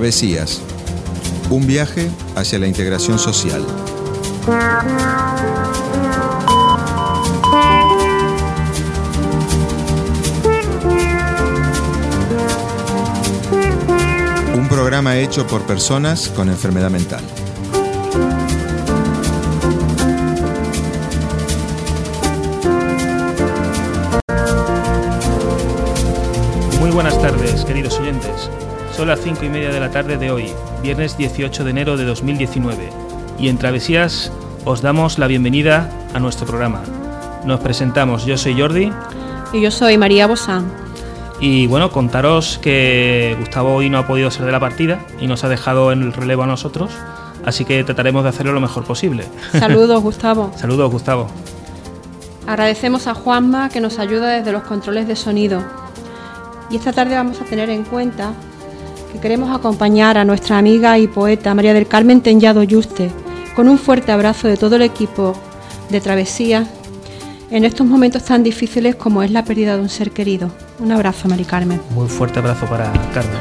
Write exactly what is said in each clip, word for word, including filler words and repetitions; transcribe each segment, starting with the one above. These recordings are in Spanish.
Travesías, un viaje hacia la integración social. Un programa hecho por personas con enfermedad mental. Muy buenas tardes, queridos oyentes. Son las cinco y media de la tarde de hoy, viernes dieciocho de enero de dos mil diecinueve, y en Travesías os damos la bienvenida a nuestro programa. Nos presentamos, yo soy Jordi. Y yo soy María Bosán. Y bueno, contaros que Gustavo hoy no ha podido ser de la partida y nos ha dejado en el relevo a nosotros, así que trataremos de hacerlo lo mejor posible. Saludos, Gustavo. Saludos, Gustavo. Agradecemos a Juanma que nos ayuda desde los controles de sonido. Y esta tarde vamos a tener en cuenta que queremos acompañar a nuestra amiga y poeta María del Carmen Tellado Yuste con un fuerte abrazo de todo el equipo de Travesía en estos momentos tan difíciles como es la pérdida de un ser querido. Un abrazo, Mari Carmen. Muy fuerte abrazo para Carmen.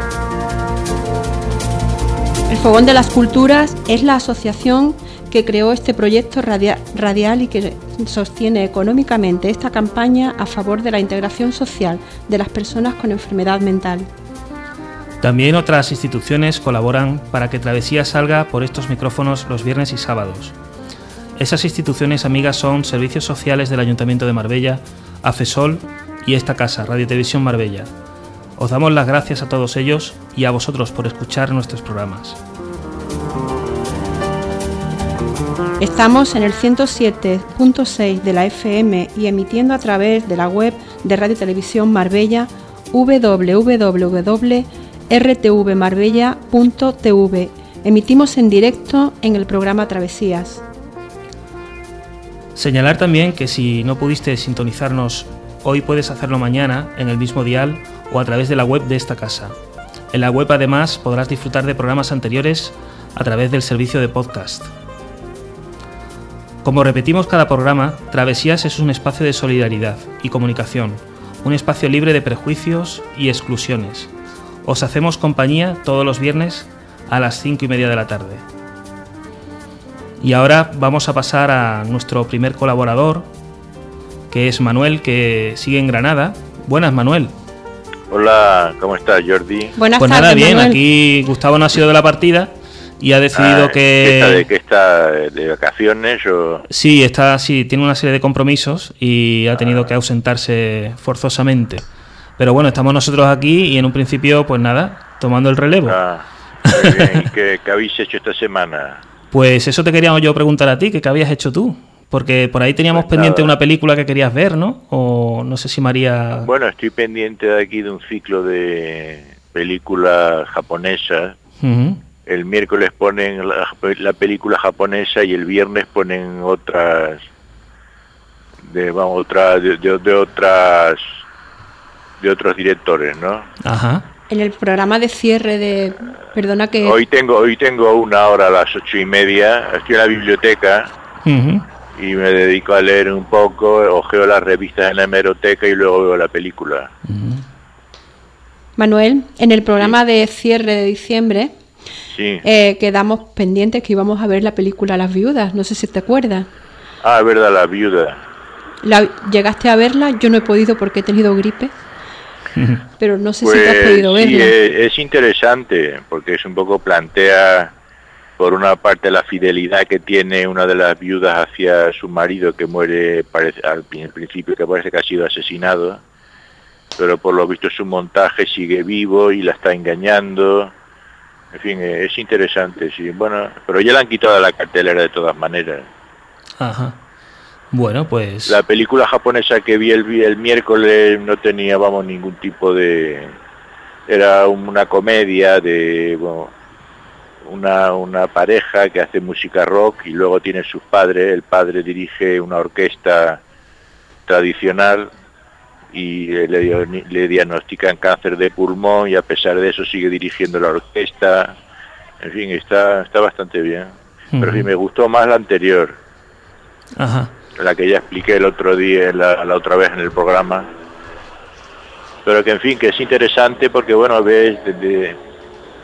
El Fogón de las Culturas es la asociación que creó este proyecto radia- radial y que sostiene económicamente esta campaña a favor de la integración social de las personas con enfermedad mental. También otras instituciones colaboran para que Travesía salga por estos micrófonos los viernes y sábados. Esas instituciones amigas son Servicios Sociales del Ayuntamiento de Marbella, AFESOL y esta casa, Radio Televisión Marbella. Os damos las gracias a todos ellos y a vosotros por escuchar nuestros programas. Estamos en el ciento siete punto seis de la F M y emitiendo a través de la web de Radio Televisión Marbella, doble u doble u doble u punto r t v marbella punto t v. Emitimos en directo en el programa Travesías. Señalar también que si no pudiste sintonizarnos hoy, puedes hacerlo mañana en el mismo dial o a través de la web de esta casa. En la web además podrás disfrutar de programas anteriores a través del servicio de podcast. Como repetimos cada programa, Travesías es un espacio de solidaridad y comunicación, un espacio libre de prejuicios y exclusiones. Os hacemos compañía todos los viernes a las cinco y media de la tarde. Y ahora vamos a pasar a nuestro primer colaborador, que es Manuel, que sigue en Granada. Buenas, Manuel. Hola, ¿cómo estás, Jordi? Buenas pues tardes, nada, bien, Manuel. Aquí Gustavo no ha sido de la partida y ha decidido ah, que... ¿Está de qué está? ¿De vacaciones o...? Sí, está, sí, tiene una serie de compromisos y ha tenido ah. que ausentarse forzosamente. Pero bueno, estamos nosotros aquí y en un principio, pues nada, tomando el relevo. Ah, muy bien. ¿Y qué, qué habéis hecho esta semana? Pues eso te queríamos yo preguntar a ti, que qué habías hecho tú. Porque por ahí teníamos Pues pendiente nada. una película que querías ver, ¿no? O no sé si María... Bueno, estoy pendiente de aquí de un ciclo de películas japonesas. Uh-huh. El miércoles ponen la, la película japonesa y el viernes ponen otras... de vamos, otra, de, de, de otras... de otros directores, ¿no? Ajá. En el programa de cierre de... Perdona que... Hoy tengo hoy tengo una hora a las ocho y media, estoy en la biblioteca Uh-huh. y me dedico a leer un poco, ojeo las revistas en la hemeroteca y luego veo la película. Uh-huh. Manuel, en el programa de cierre de diciembre Sí. eh, quedamos pendientes que íbamos a ver la película Las Viudas. No sé si te acuerdas. Ah, es verdad, La Viuda. La, ¿Llegaste a verla? Yo no he podido porque he tenido gripe. Pero no sé Pues si te has podido sí, verla. es, es interesante porque es un poco plantea por una parte la fidelidad que tiene una de las viudas hacia su marido que muere parece, al principio que parece que ha sido asesinado, pero por lo visto su montaje sigue vivo y la está engañando. En fin, es interesante, sí. Bueno, pero ya la han quitado de la cartelera de todas maneras. Ajá. Bueno, pues... La película japonesa que vi el, el miércoles no tenía, vamos, ningún tipo de... Era una comedia de... Bueno, una, una pareja que hace música rock y luego tiene sus padres. El padre dirige una orquesta tradicional y le, le diagnostican cáncer de pulmón y a pesar de eso sigue dirigiendo la orquesta. En fin, está, está bastante bien. Uh-huh. Pero sí, me gustó más la anterior. Ajá. La que ya expliqué el otro día, la, la otra vez en el programa. Pero que en fin, que es interesante porque bueno, ves desde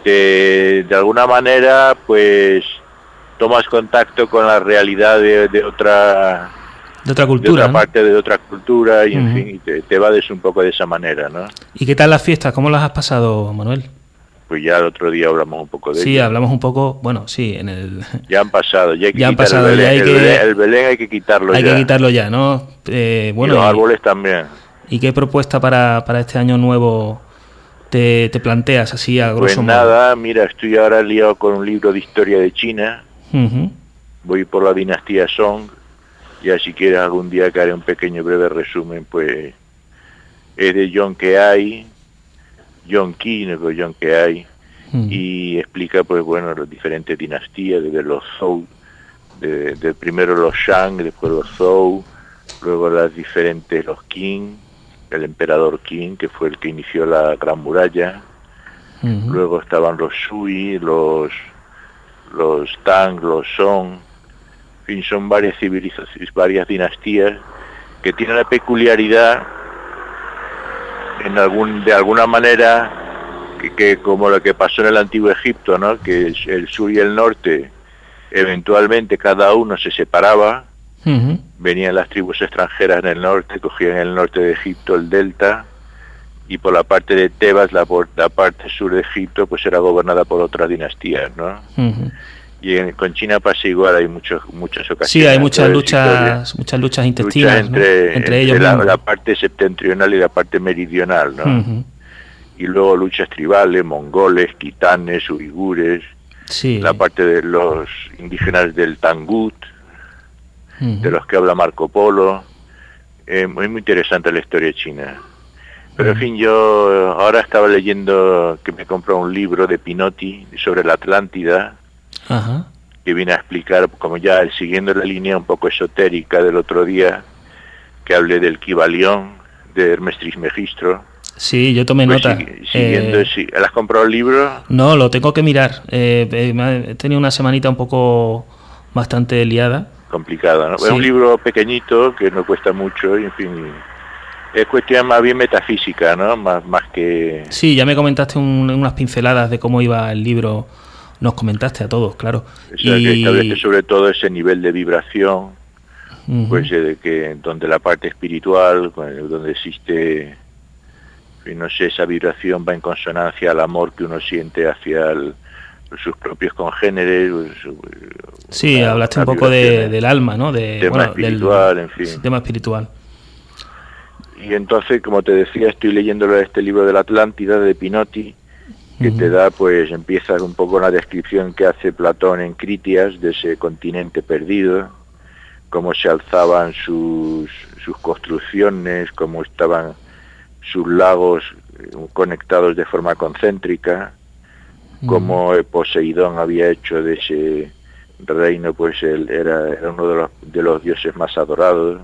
te, de alguna manera, pues tomas contacto con la realidad de, de otra de otra cultura, de otra ¿no? parte de otra cultura, y en Uh-huh. fin, y te, te evades un poco de esa manera, ¿no? ¿Y qué tal las fiestas? ¿Cómo las has pasado, Manuel? Pues ya el otro día hablamos un poco de Sí, ello. hablamos un poco, bueno, sí, en el... Ya han pasado, ya hay que Ya han quitar pasado, el, ya Belén, hay el, que- Belén, el Belén hay que quitarlo Hay ya. que quitarlo ya, ¿no? Eh, bueno, y los y- árboles también. ¿Y qué propuesta para, para este año nuevo te, te planteas así a Pues grosso modo? nada, mira, estoy ahora liado con un libro de historia de China, Ujú. voy por la dinastía Song, ya si quieres algún día que haré un pequeño breve resumen, pues es de John Keai, John Qi, no John Keai, Ujú. y explica pues bueno las diferentes dinastías, desde los Zhou, de, de primero los Shang, después los Zhou, luego las diferentes, los Qing, el emperador Qing, que fue el que inició la Gran Muralla, Ujú. luego estaban los Sui, los los Tang, los Song, en fin, son varias civilizaciones, varias dinastías que tienen la peculiaridad en algún de alguna manera que, que como lo que pasó en el antiguo Egipto, ¿no? Que el, el sur y el norte eventualmente cada uno se separaba, Ujú. venían las tribus extranjeras en el norte, cogían el norte de Egipto, el delta, y por la parte de Tebas, la, por- la parte sur de Egipto, pues era gobernada por otras dinastías, ¿no? Ujú. Y en- con China pasa igual, hay muchos, muchas ocasiones. Sí, hay muchas toda esa historia. luchas, muchas luchas intestinas, Luchas entre, ¿no? entre entre ellos la, mismos. la parte septentrional y la parte meridional, ¿no? Ujú. Y luego luchas tribales, mongoles, quitanes, uigures, Sí. la parte de los indígenas del Tangut, Ujú. de los que habla Marco Polo. Eh, muy, muy interesante la historia china. Pero en Ujú. fin, yo ahora estaba leyendo que me compró un libro de Pinotti sobre la Atlántida, Ajá. que viene a explicar, como ya siguiendo la línea un poco esotérica del otro día, que hablé del Kybalión, de Hermes Trismegistro. Sí, yo tomé Pues nota. sigui- siguiendo, Eh, sí. ¿Has comprado el libro? No, lo tengo que mirar. Eh, eh, me ha- he tenido una semanita un poco bastante liada. Complicado, ¿no? Sí. Es un libro pequeñito que no cuesta mucho, y en fin, es cuestión más bien metafísica, ¿no? Más, más que... Sí, ya me comentaste un- unas pinceladas de cómo iba el libro. Nos comentaste a todos, claro. O sea, que establece sobre todo ese nivel de vibración, Ujú. pues eh, de que donde la parte espiritual, bueno, donde existe, en fin, no sé, esa vibración va en consonancia al amor que uno siente hacia el- sus propios congéneres. Su- Sí, una- hablaste un una poco de, vibración, del alma, ¿no? De, tema bueno, espiritual, del en fin. sí, tema espiritual. Y entonces, como te decía, estoy leyendo este libro de la Atlántida de Pinotti, que Ujú. te da, pues empieza un poco la descripción que hace Platón en Critias de ese continente perdido, cómo se alzaban sus, sus construcciones, cómo estaban sus lagos eh, conectados de forma concéntrica, cómo eh, Poseidón había hecho de ese reino, pues él era, era uno de los, de los dioses más adorados,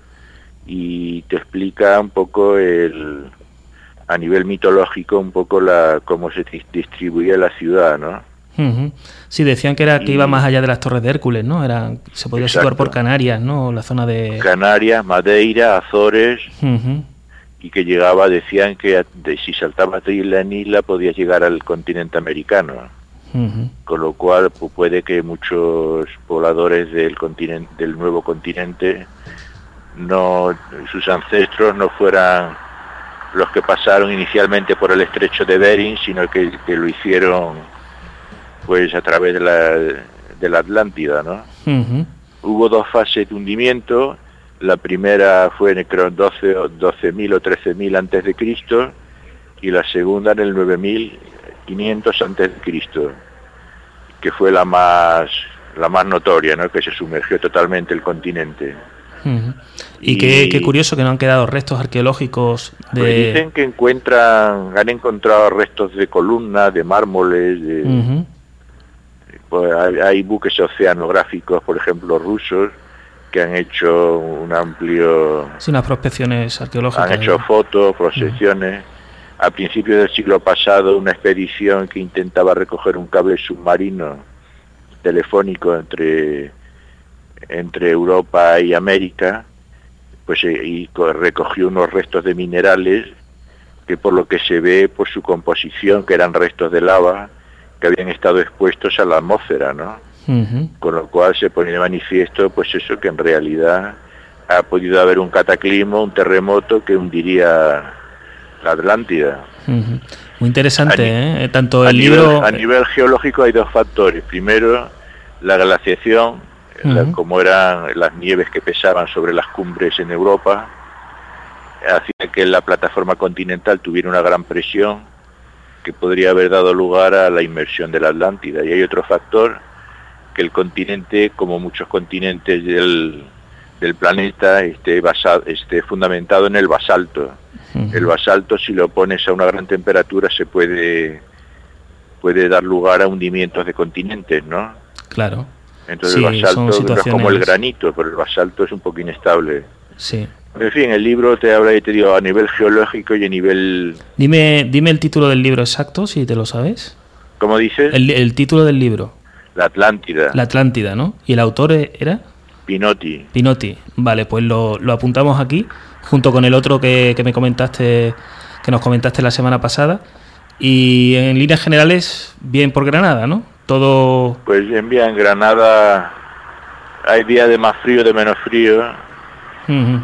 y te explica un poco el a nivel mitológico un poco la cómo se dis- distribuía la ciudad, ¿no? Ujú. Sí, decían que era que Y- iba más allá de las Torres de Hércules, ¿no? Era, se podía situar Exacto. por Canarias, ¿no? La zona de... Canarias, Madeira, Azores, Ujú. y que llegaba, decían que de, si saltabas de isla en isla podías llegar al continente americano, Ujú. con lo cual pues, puede que muchos pobladores del continente, del nuevo continente, no, sus ancestros no fueran los que pasaron inicialmente por el estrecho de Bering, sino que, que lo hicieron pues a través de la, de la Atlántida, ¿no? Ujú. Hubo dos fases de hundimiento. La primera fue en el creo, doce mil o trece mil antes de Cristo, y la segunda en el nueve mil quinientos antes de Cristo, que fue la más la más notoria, ¿no? Que se sumergió totalmente el continente. Ujú. Y, Y- qué, qué curioso que no han quedado restos arqueológicos de... Pues dicen que encuentran, han encontrado restos de columnas, de mármoles, de, Ujú. pues hay, hay buques oceanográficos, por ejemplo, rusos, que han hecho un amplio, Sí, unas prospecciones arqueológicas. han hecho fotos, procesiones. A principios del siglo pasado, una expedición que intentaba recoger un cable submarino telefónico entre entre Europa y América, pues eh, y co- recogió unos restos de minerales que, por lo que se ve por su composición, que eran restos de lava, que habían estado expuestos a la atmósfera, ¿no? Uh-huh. Con lo cual se pone de manifiesto, pues eso, que en realidad ha podido haber un cataclismo, un terremoto que hundiría la Atlántida. Uh-huh. Muy interesante, a ¿eh? Tanto el nivel, libro... A nivel geológico hay dos factores. Primero, la glaciación, uh-huh. la, como eran las nieves que pesaban sobre las cumbres en Europa, hacía que la plataforma continental tuviera una gran presión que podría haber dado lugar a la inmersión de la Atlántida. Y hay otro factor, que el continente, como muchos continentes del, del planeta, esté, basado, esté fundamentado en el basalto. Uh-huh. El basalto, si lo pones a una gran temperatura, se puede, puede dar lugar a hundimientos de continentes, ¿no? Claro. Entonces sí, el basalto situaciones... no es como el granito, pero el basalto es un poco inestable. Sí. En fin, el libro te habla, y te digo, a nivel geológico y a nivel... Dime, dime el título del libro exacto, si te lo sabes. ¿Cómo dices? El, el título del libro. La Atlántida. La Atlántida, ¿no? ¿Y el autor era? Pinotti. Pinotti. Vale, pues lo, lo apuntamos aquí, junto con el otro que, que me comentaste, que nos comentaste la semana pasada. Y en líneas generales, bien por Granada, ¿no? Todo... Pues bien, bien, en Granada hay días de más frío, de menos frío. Uh-huh.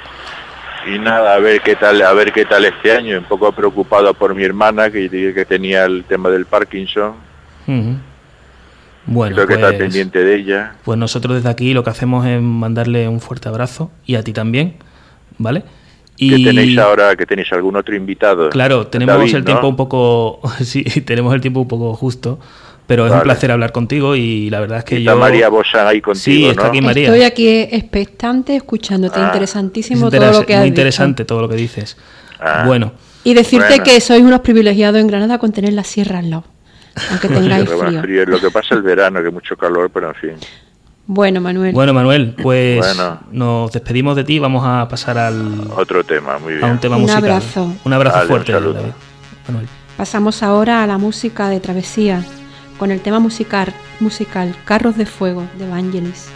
Y nada, a ver qué tal, a ver qué tal este año. Un poco preocupado por mi hermana, que que tenía el tema del Parkinson. Uh-huh. Bueno, creo que pues, está pendiente de ella. Pues nosotros desde aquí lo que hacemos es mandarle un fuerte abrazo, y a ti también, ¿vale? Y ¿Qué tenéis ahora? ¿Que tenéis algún otro invitado? Claro, tenemos David, el ¿no? tiempo un poco, sí, tenemos el tiempo un poco justo, pero es vale. un placer hablar contigo, y la verdad es que está yo... María Bosán ahí contigo, sí, está ¿no? aquí María. Estoy aquí expectante, escuchándote. Ah, Interesantísimo Es todo lo que has muy dicho. interesante todo lo que dices. Ah. Bueno, Y decirte Bueno. que sois unos privilegiados en Granada con tener la sierra al lado, aunque tengáis Sí, frío. frío. Lo que pasa el verano, que mucho calor, pero en fin. Bueno, Manuel. bueno Manuel, pues Bueno. nos despedimos de ti, vamos a pasar al, Otro tema, muy bien. a un tema Un musical. abrazo. Un abrazo Vale, fuerte, un saludo. David. Manuel. Pasamos ahora a la música de Travesía, con el tema musical, musical Carros de Fuego, de Vangelis.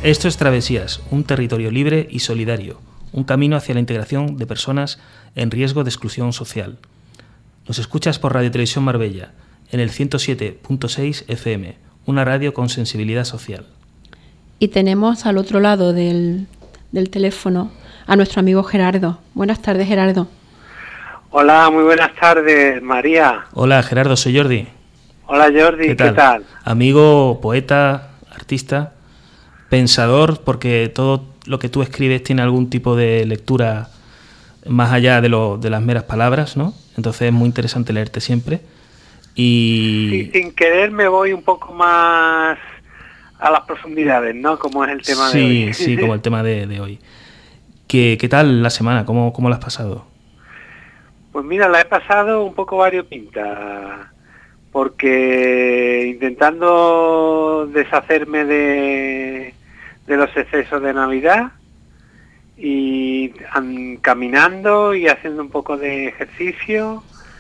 Esto es Travesías, un territorio libre y solidario, un camino hacia la integración de personas en riesgo de exclusión social. Nos escuchas por Radio Televisión Marbella, en el ciento siete punto seis F M, una radio con sensibilidad social. Y tenemos al otro lado del, del teléfono a nuestro amigo Gerardo. Buenas tardes, Gerardo. Hola, muy buenas tardes, María. Hola, Gerardo, soy Jordi. Hola, Jordi, ¿qué tal? ¿Qué tal? Amigo, poeta, artista, pensador, porque todo lo que tú escribes tiene algún tipo de lectura más allá de, lo, de las meras palabras, ¿no? Entonces es muy interesante leerte siempre. Y sí, sin querer me voy un poco más a las profundidades, ¿no? Como es el tema sí, de hoy. Sí, sí, como el tema de, de hoy. ¿Qué, ¿Qué tal la semana? ¿Cómo, cómo la has pasado? Pues mira, la he pasado un poco variopinta, porque intentando deshacerme de, de los excesos de Navidad y an, caminando y haciendo un poco de ejercicio,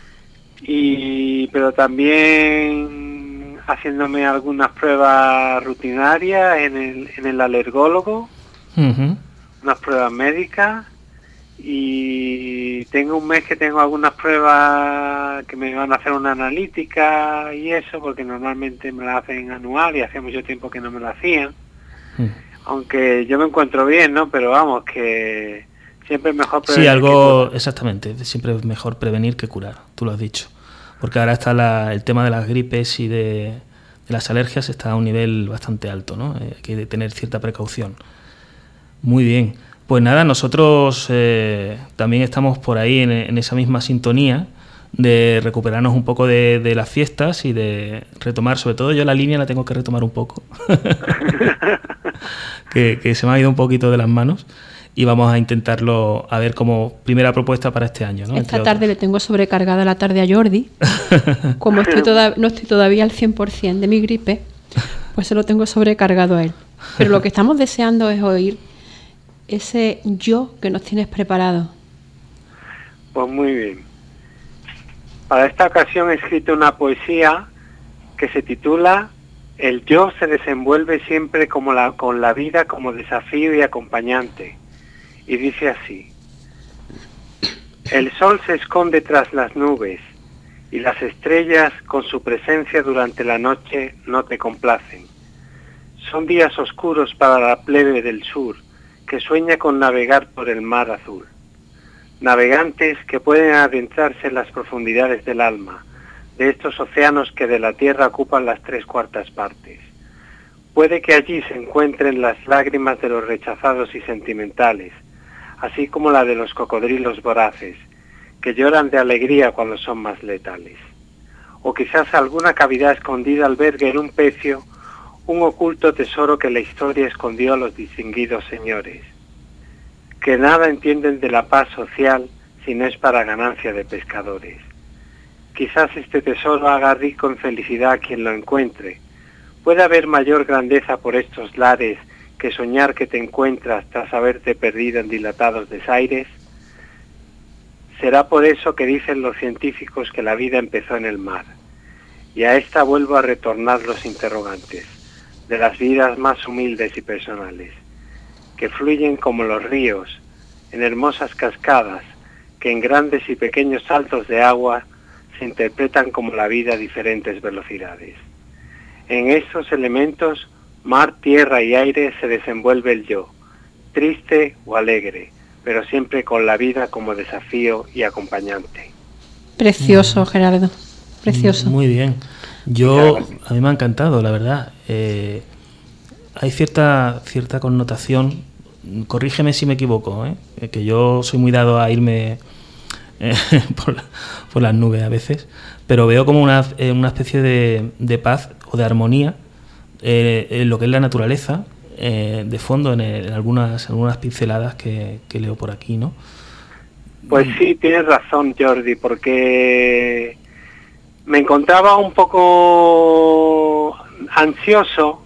y pero también haciéndome algunas pruebas rutinarias en el, en el alergólogo, uh-huh. unas pruebas médicas, y tengo un mes que tengo algunas pruebas que me van a hacer una analítica y eso, porque normalmente me la hacen anual y hace mucho tiempo que no me la hacían, uh-huh. aunque yo me encuentro bien, ¿no? Pero vamos, que siempre es mejor prevenir. Sí, algo, exactamente, siempre es mejor prevenir que curar, tú lo has dicho. Porque ahora está la, el tema de las gripes y de, de las alergias está a un nivel bastante alto, ¿no? Eh, hay que tener cierta precaución. Muy bien. Pues nada, nosotros eh, también estamos por ahí en, en esa misma sintonía de recuperarnos un poco de, de las fiestas y de retomar, sobre todo yo la línea la tengo que retomar un poco, que, que se me ha ido un poquito de las manos. Y vamos a intentarlo, a ver como primera propuesta para este año, ¿no? Esta tarde le tengo sobrecargada la tarde a Jordi. Como estoy toda, no estoy todavía al cien por ciento de mi gripe, pues se lo tengo sobrecargado a él. Pero lo que estamos deseando es oír ese yo que nos tienes preparado. Pues muy bien. Para esta ocasión he escrito una poesía que se titula El yo se desenvuelve siempre como la, con la vida como desafío y acompañante. Y dice así: el sol se esconde tras las nubes y las estrellas con su presencia durante la noche no te complacen. Son días oscuros para la plebe del sur que sueña con navegar por el mar azul. Navegantes que pueden adentrarse en las profundidades del alma, de estos océanos que de la tierra ocupan las tres cuartas partes. Puede que allí se encuentren las lágrimas de los rechazados y sentimentales, así como la de los cocodrilos voraces, que lloran de alegría cuando son más letales. O quizás alguna cavidad escondida albergue en un pecio un oculto tesoro que la historia escondió a los distinguidos señores, que nada entienden de la paz social si no es para ganancia de pescadores. Quizás este tesoro haga rico en felicidad a quien lo encuentre. ¿Puede haber mayor grandeza por estos lares que soñar que te encuentras tras haberte perdido en dilatados desaires? Será por eso que dicen los científicos que la vida empezó en el mar. Y a esta vuelvo a retornar los interrogantes, de las vidas más humildes y personales, que fluyen como los ríos, en hermosas cascadas, que en grandes y pequeños saltos de agua se interpretan como la vida a diferentes velocidades. En estos elementos, mar, tierra y aire, se desenvuelve el yo, triste o alegre, pero siempre con la vida como desafío y acompañante. Precioso, mm. Gerardo, precioso. Muy bien. Yo, a mí me ha encantado, la verdad. Eh, hay cierta cierta connotación, corrígeme si me equivoco, ¿eh? Que yo soy muy dado a irme eh, por, la, por las nubes a veces, pero veo como una, eh, una especie de, de paz o de armonía eh, en lo que es la naturaleza, eh, de fondo en, el, en algunas algunas pinceladas que, que leo por aquí, ¿no? Pues sí, tienes razón, Jordi, porque me encontraba un poco ansioso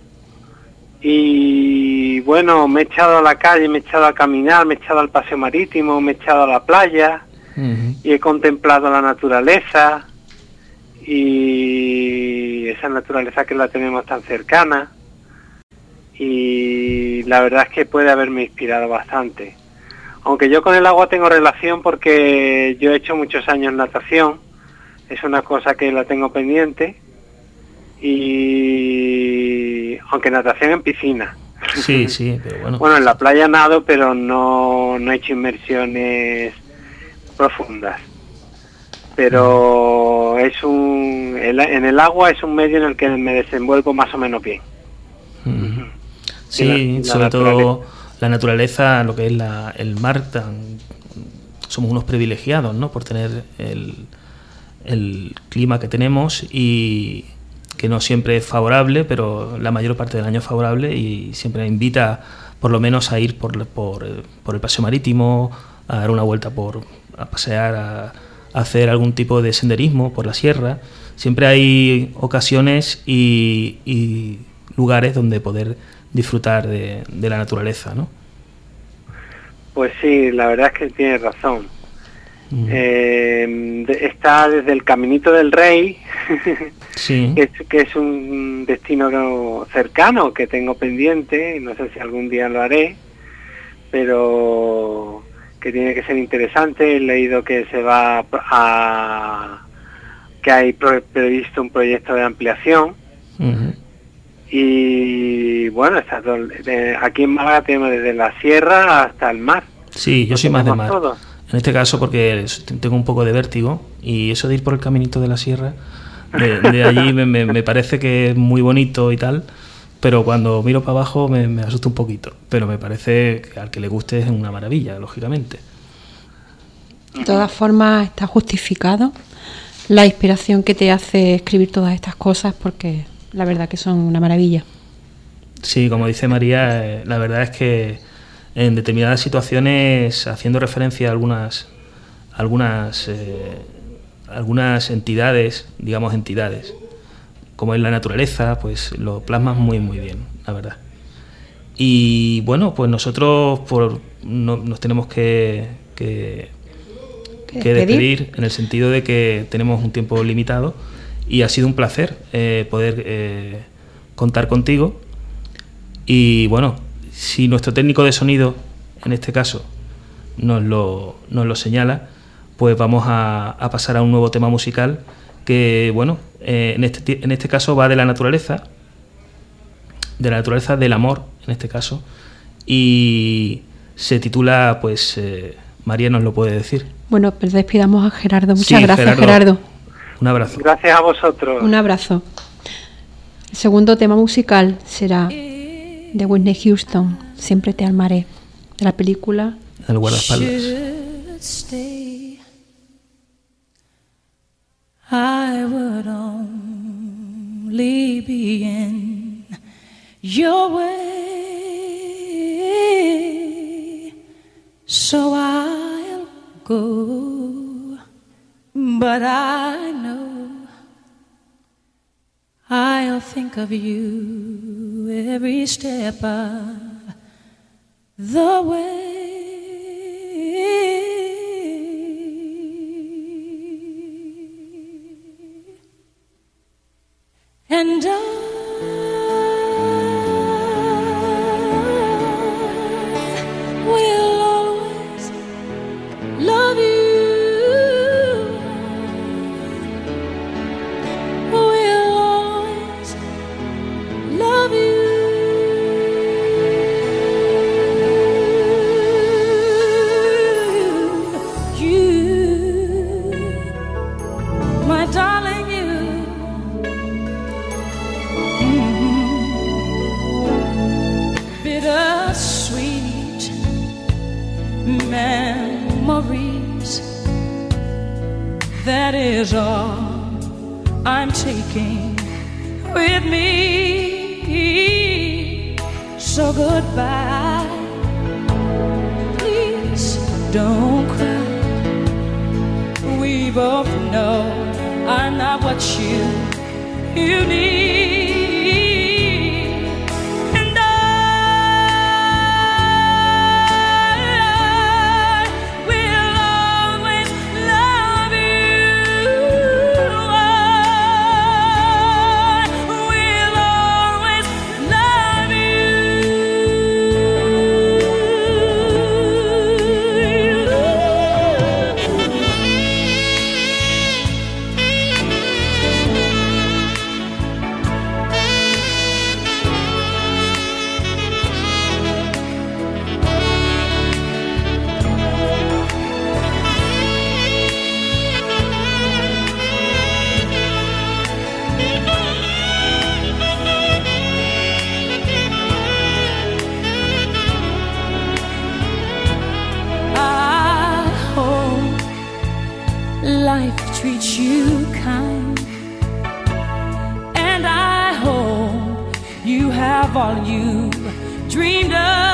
y bueno, me he echado a la calle, me he echado a caminar, me he echado al paseo marítimo, me he echado a la playa, uh-huh. y he contemplado la naturaleza, y esa naturaleza que la tenemos tan cercana, y la verdad es que puede haberme inspirado bastante. Aunque yo con el agua tengo relación porque yo he hecho muchos años natación, es una cosa que la tengo pendiente, y aunque natación en piscina. Sí, sí, pero bueno. Bueno, en la playa nado, pero no, no he hecho inmersiones profundas. Pero es un, el, en el agua es un medio en el que me desenvuelvo más o menos bien. Mm. Sí, la, la sobre todo la naturaleza, lo que es la, el mar, tan, somos unos privilegiados, ¿no? Por tener el, el clima que tenemos, y que no siempre es favorable, pero la mayor parte del año es favorable, y siempre invita por lo menos a ir por, por, por el paseo marítimo, a dar una vuelta por, a pasear, a, a hacer algún tipo de senderismo por la sierra. Siempre hay ocasiones y, y lugares donde poder disfrutar de, de la naturaleza, ¿no? Pues sí, la verdad es que tienes razón. Mm. Eh, de, está desde el Caminito del Rey, sí. que, es, que es un destino cercano que tengo pendiente, no sé si algún día lo haré, pero que tiene que ser interesante. He leído que se va a... que hay previsto un proyecto de ampliación. Uh-huh. Y bueno, está todo, de, aquí en Málaga tenemos desde la sierra hasta el mar. Sí, yo soy más de mar. Todo. En este caso porque tengo un poco de vértigo, y eso de ir por el caminito de la sierra, de, de allí me, me, me parece que es muy bonito y tal, pero cuando miro para abajo me, me asusta un poquito. Pero me parece que al que le guste es una maravilla, lógicamente. De todas formas, está justificado la inspiración que te hace escribir todas estas cosas, porque la verdad que son una maravilla. Sí, como dice María, eh, la verdad es que en determinadas situaciones, haciendo referencia a algunas algunas eh, algunas entidades, digamos entidades, como es la naturaleza, pues lo plasmas muy muy bien, la verdad. Y bueno, pues nosotros por, no, nos tenemos que, que, que despedir, en el sentido de que tenemos un tiempo limitado, y ha sido un placer eh, poder eh, contar contigo. Y bueno, si nuestro técnico de sonido, en este caso, nos lo, nos lo señala, pues vamos a, a pasar a un nuevo tema musical que, bueno, eh, en, este, en este caso va de la naturaleza, de la naturaleza del amor, en este caso, y se titula, pues, eh, María nos lo puede decir. Bueno, pues despidamos a Gerardo. Muchas sí, gracias, Gerardo. Gerardo. Un abrazo. Gracias a vosotros. Un abrazo. El segundo tema musical será de Whitney Houston, Siempre te amaré, de la película El guardaespaldas. I would only be in your way, so I'll go, but I know I'll think of you every step of the way. And I will always love you, will always love you. You, my darling, you. Bittersweet memories, that is all I'm taking with me. So goodbye, please don't cry. We both know I'm not what you, you need. Will always love you. of all you dreamed of.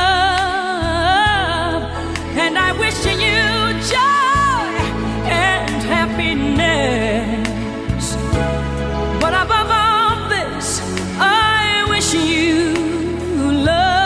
And I wish you joy and happiness. But above all this, I wish you love.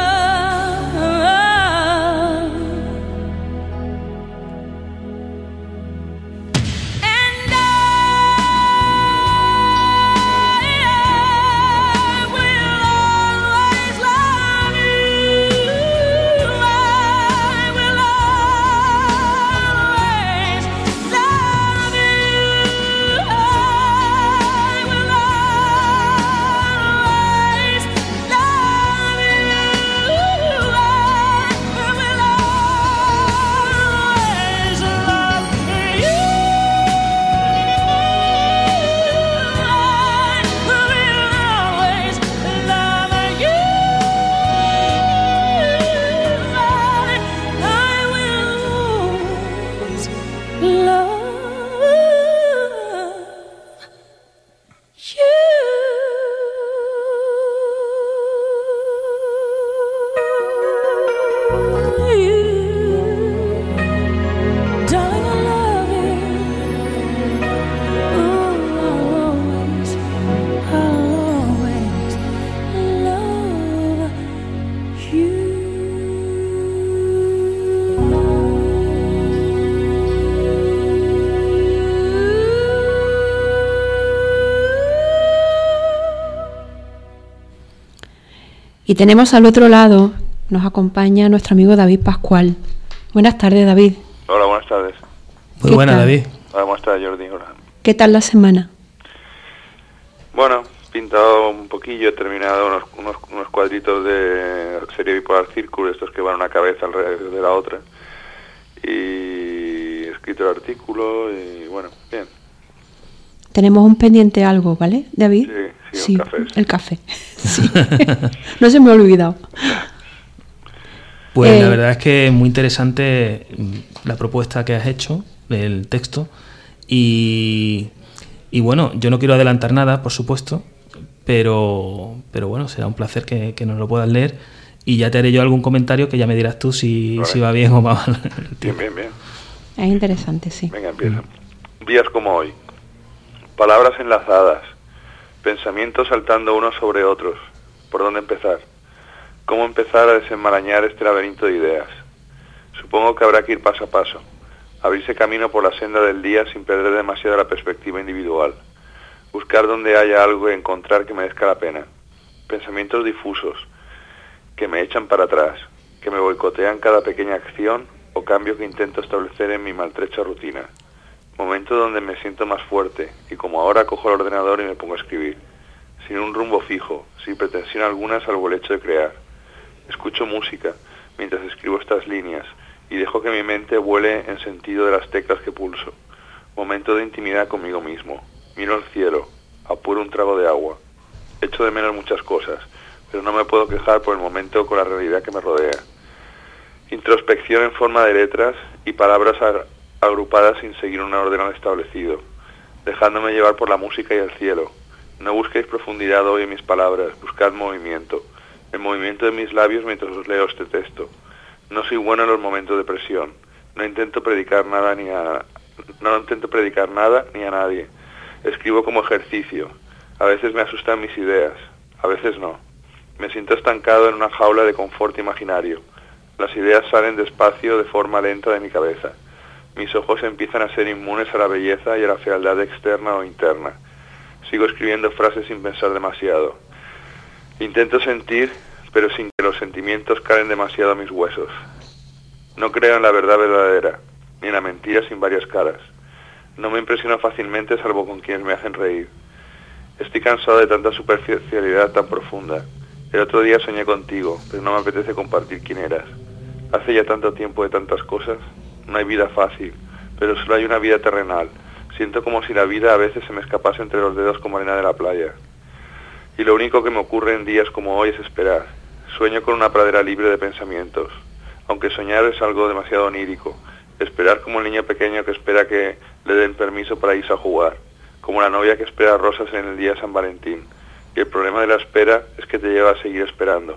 Y tenemos al otro lado, nos acompaña nuestro amigo David Pascual. Buenas tardes, David. Hola, buenas tardes. Muy buenas, David. Hola, buenas tardes, Jordi. Hola. ¿Qué tal la semana? Bueno, he pintado un poquillo, he terminado unos, unos, unos cuadritos de serie Bipolar Circle, estos que van una cabeza alrededor de la otra. Y he escrito el artículo y bueno, bien. Tenemos un pendiente algo, ¿vale, David? Sí, sí, sí un café. El café. Sí. No se me ha olvidado. Pues eh, la verdad es que es muy interesante la propuesta que has hecho, el texto. Y, y bueno, yo no quiero adelantar nada, por supuesto, pero, pero bueno, será un placer que, que nos lo puedas leer. Y ya te haré yo algún comentario que ya me dirás tú si, vale. si va bien o va mal. Bien, bien, bien. Es interesante, sí. Venga, empieza. Mm. Días como hoy. Palabras enlazadas. Pensamientos saltando unos sobre otros. ¿Por dónde empezar? ¿Cómo empezar a desenmarañar este laberinto de ideas? Supongo que habrá que ir paso a paso. Abrirse camino por la senda del día sin perder demasiado la perspectiva individual. Buscar donde haya algo y encontrar que merezca la pena. Pensamientos difusos que me echan para atrás, que me boicotean cada pequeña acción o cambio que intento establecer en mi maltrecha rutina. Momento donde me siento más fuerte y como ahora cojo el ordenador y me pongo a escribir. Sin un rumbo fijo, sin pretensión alguna salvo el hecho de crear. Escucho música mientras escribo estas líneas y dejo que mi mente vuele en sentido de las teclas que pulso. Momento de intimidad conmigo mismo. Miro al cielo, apuro un trago de agua. Echo de menos muchas cosas, pero no me puedo quejar por el momento con la realidad que me rodea. Introspección en forma de letras y palabras agrupadas sin seguir un orden establecido, dejándome llevar por la música y el cielo. No busquéis profundidad hoy en mis palabras, buscad movimiento, el movimiento de mis labios mientras os leo este texto. No soy bueno en los momentos de presión, no intento predicar nada ni a, no intento predicar nada ni a nadie. Escribo como ejercicio, a veces me asustan mis ideas, a veces no. Me siento estancado en una jaula de confort imaginario. Las ideas salen despacio de forma lenta de mi cabeza. Mis ojos empiezan a ser inmunes a la belleza y a la fealdad externa o interna. Sigo escribiendo frases sin pensar demasiado. Intento sentir, pero sin que los sentimientos calen demasiado a mis huesos. No creo en la verdad verdadera, ni en la mentira sin varias caras. No me impresiono fácilmente salvo con quienes me hacen reír. Estoy cansado de tanta superficialidad tan profunda. El otro día soñé contigo, pero no me apetece compartir quién eras. Hace ya tanto tiempo de tantas cosas. No hay vida fácil, pero solo hay una vida terrenal. Siento como si la vida a veces se me escapase entre los dedos como arena de la playa. Y lo único que me ocurre en días como hoy es esperar. Sueño con una pradera libre de pensamientos. Aunque soñar es algo demasiado onírico. Esperar como el niño pequeño que espera que le den permiso para irse a jugar. Como la novia que espera rosas en el día de San Valentín. Y el problema de la espera es que te lleva a seguir esperando.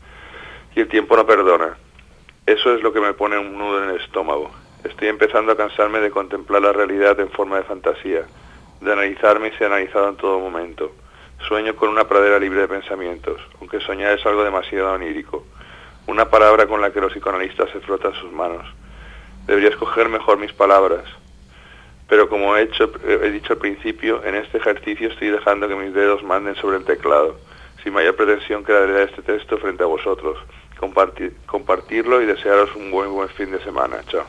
Y el tiempo no perdona. Eso es lo que me pone un nudo en el estómago. Estoy empezando a cansarme de contemplar la realidad en forma de fantasía, de analizarme y ser analizado en todo momento. Sueño con una pradera libre de pensamientos, aunque soñar es algo demasiado onírico. Una palabra con la que los psicoanalistas se frotan sus manos. Debería escoger mejor mis palabras. Pero como he, hecho, he dicho al principio, en este ejercicio estoy dejando que mis dedos manden sobre el teclado, sin mayor pretensión que la de este texto frente a vosotros. Compartir, compartirlo y desearos un buen buen fin de semana. Chao.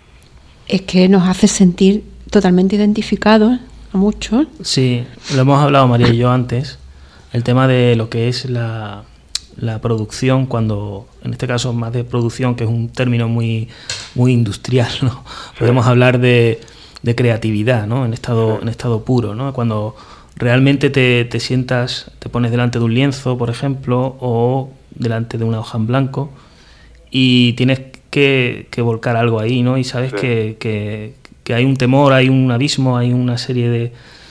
Es que nos hace sentir totalmente identificados a muchos. Sí, lo hemos hablado María y yo antes, el tema de lo que es la, la producción, cuando, en este caso más de producción, que es un término muy, muy industrial, ¿no? Podemos hablar de, de creatividad, ¿no? En estado, en estado puro, ¿no? Cuando realmente te, te sientas, te pones delante de un lienzo, por ejemplo, o delante de una hoja en blanco y tienes que, que volcar algo ahí, ¿no? Y sabes sí. que, que, que hay un temor, hay un abismo, hay una serie de,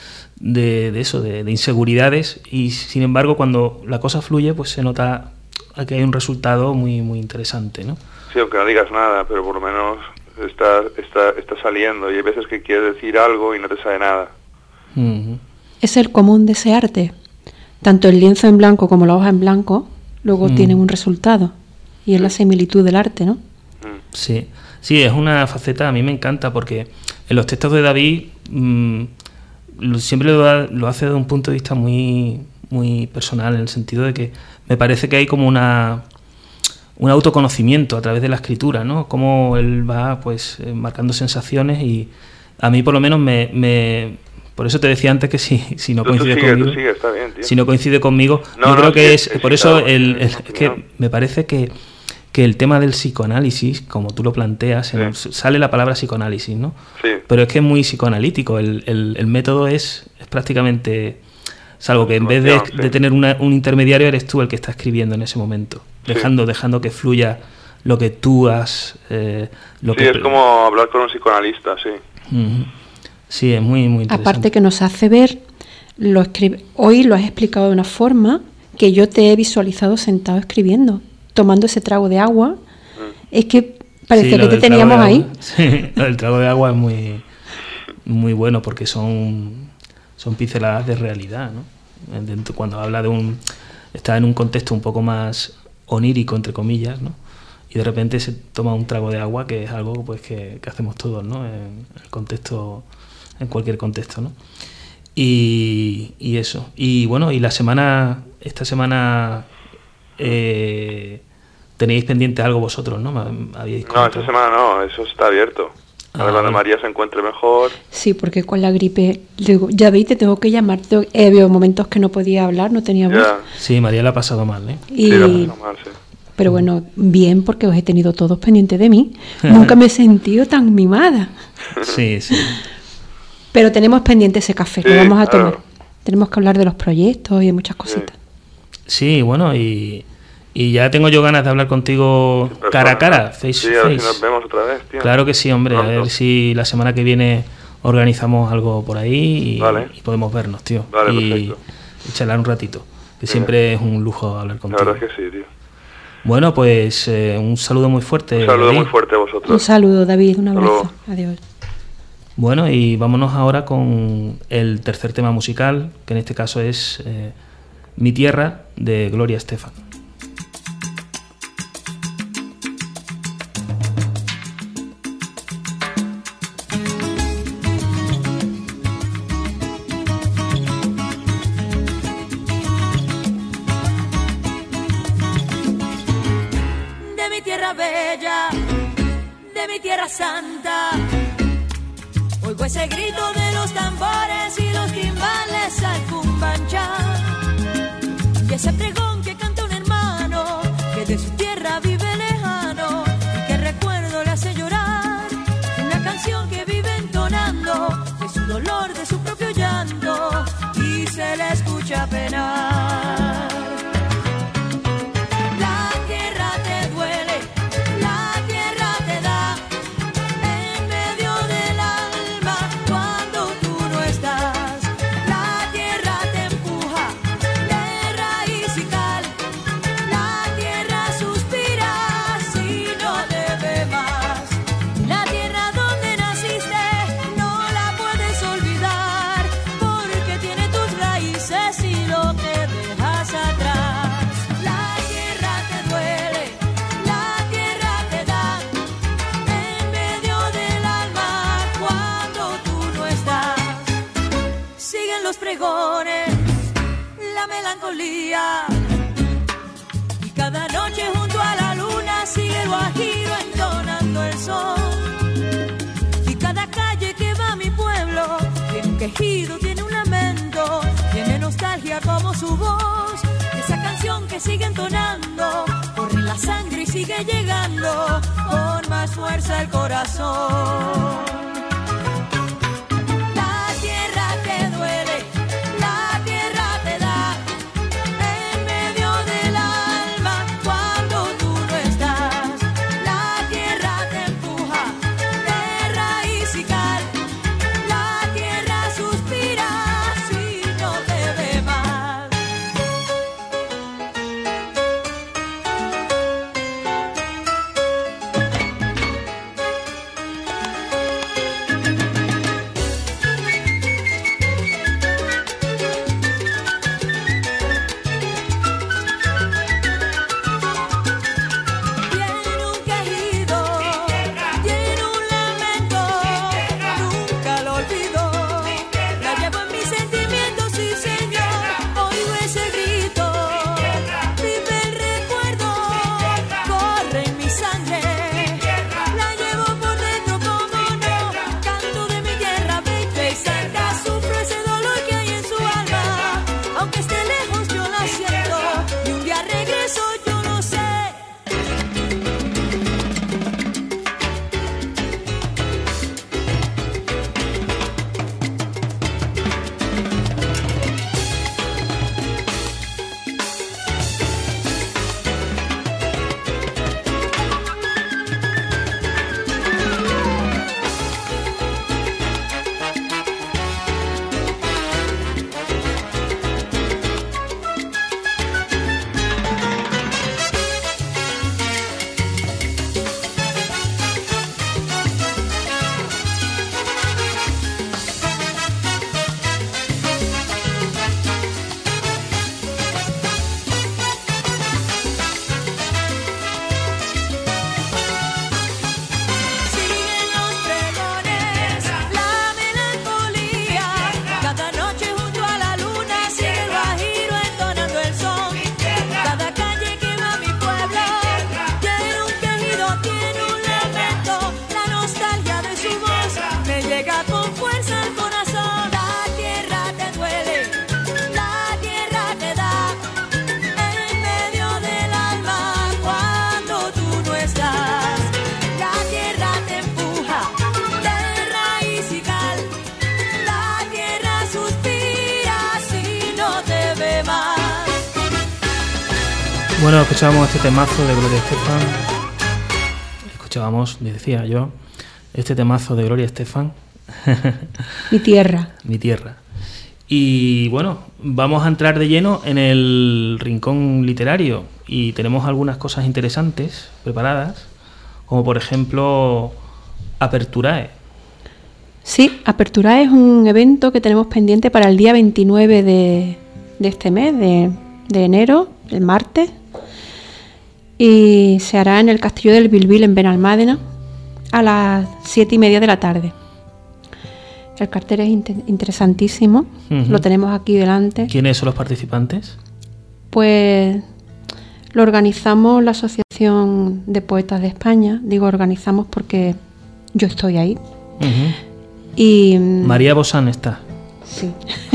de, de eso, de, de inseguridades, y sin embargo cuando la cosa fluye, pues se nota que hay un resultado muy, muy interesante, ¿no? Sí, aunque no digas nada, pero por lo menos está, está, está saliendo, y hay veces que quieres decir algo y no te sale nada. Uh-huh. Es el común de ese arte. Tanto el lienzo en blanco como la hoja en blanco luego mm. tienen un resultado, y es la similitud del arte, ¿no? Sí, sí, es una faceta, a mí me encanta, porque en los textos de David mmm, siempre lo, da, lo hace desde un punto de vista muy, muy personal, en el sentido de que me parece que hay como una un autoconocimiento a través de la escritura, ¿no? Cómo él va pues marcando sensaciones, y a mí por lo menos me... me por eso te decía antes que si, si no coincide sigue, conmigo, sigue, está bien, tío. si no coincide conmigo, no, yo no, creo que sí, es, sí, por sí, eso claro, el, sí, el, sí, es que no. me parece que, que el tema del psicoanálisis, como tú lo planteas, sí. en, sale la palabra psicoanálisis, ¿no? Sí. Pero es que es muy psicoanalítico, el, el, el método es, es prácticamente, salvo que en vez de, sí. de tener una, un intermediario, eres tú el que está escribiendo en ese momento, dejando, sí. dejando que fluya lo que tú has... Eh, lo sí, que es como hablar con un psicoanalista, sí. Uh-huh. Sí, es muy, muy interesante. Aparte que nos hace ver, lo escribe, hoy lo has explicado de una forma que yo te he visualizado sentado escribiendo, tomando ese trago de agua. Mm. Es que parecía sí, que te teníamos ahí. Sí, el trago de agua es muy, muy bueno, porque son, son pinceladas de realidad, ¿no? Cuando habla de un... está en un contexto un poco más onírico, entre comillas, ¿no? Y de repente se toma un trago de agua, que es algo pues que, que hacemos todos, ¿no? En el contexto... en cualquier contexto, ¿no? Y, y eso. Y bueno, y la semana, esta semana eh, tenéis pendiente algo vosotros, ¿no? ¿Habíais no, esta semana no, eso está abierto. Ahora ah, cuando bueno. María se encuentre mejor. Sí, porque con la gripe, digo, ya veis, te tengo que llamar. He eh, habido momentos que no podía hablar, no tenía voz. Ya. Sí, María la ha pasado mal, ¿eh? Y... sí, la ha pasado mal, sí. Pero bueno, bien, porque os he tenido todos pendientes de mí. Nunca me he sentido tan mimada. Sí, sí. Pero tenemos pendiente ese café sí, que vamos a claro. tomar. Tenemos que hablar de los proyectos y de muchas cositas. Sí, bueno, y, y ya tengo yo ganas de hablar contigo sí, cara a cara, face sí, to a face. ver si nos vemos otra vez, tío. Claro que sí, hombre. Pronto. A ver si la semana que viene organizamos algo por ahí y, vale. y podemos vernos, tío. Vale, y, perfecto. y charlar un ratito, que Bien. Siempre es un lujo hablar contigo. La verdad es que sí, tío. Bueno, pues eh, un saludo muy fuerte. Un saludo David. muy fuerte a vosotros. Un saludo, David, un abrazo. Luego. Adiós. Bueno, y vámonos ahora con el tercer tema musical, que en este caso es eh, Mi Tierra, de Gloria Estefan. De mi tierra bella, de mi tierra santa, oigo ese grito de los tambores y los timbales al cumbanchá, y ese pregón que canta un hermano que de su tierra vive lejano y que recuerdo le hace llorar, una canción que vive entonando de su dolor, de su propio llanto, y se le escucha penar. Thank you. melancolía. Y cada noche junto a la luna sigue el guajiro entonando el sol. Y cada calle que va a mi pueblo tiene un quejido, tiene un lamento, tiene nostalgia como su voz. Esa canción que sigue entonando, corre en la sangre y sigue llegando con más fuerza el corazón. Bueno, escuchábamos este temazo de Gloria Estefan. Escuchábamos, decía yo, este temazo de Gloria Estefan. Mi tierra. Mi tierra. Y bueno, vamos a entrar de lleno en el rincón literario y tenemos algunas cosas interesantes preparadas, como por ejemplo Aperturae. Sí, Aperturae es un evento que tenemos pendiente para el día veintinueve de, de este mes, de, de enero, el martes, y se hará en el Castillo del Bilbil en Benalmádena a las siete y media de la tarde. El cartel es inter- interesantísimo, uh-huh. Lo tenemos aquí delante. ¿Quiénes son los participantes? Pues lo organizamos la Asociación de Poetas de España. Digo organizamos porque yo estoy ahí. Uh-huh. Y María Bosán está. Sí.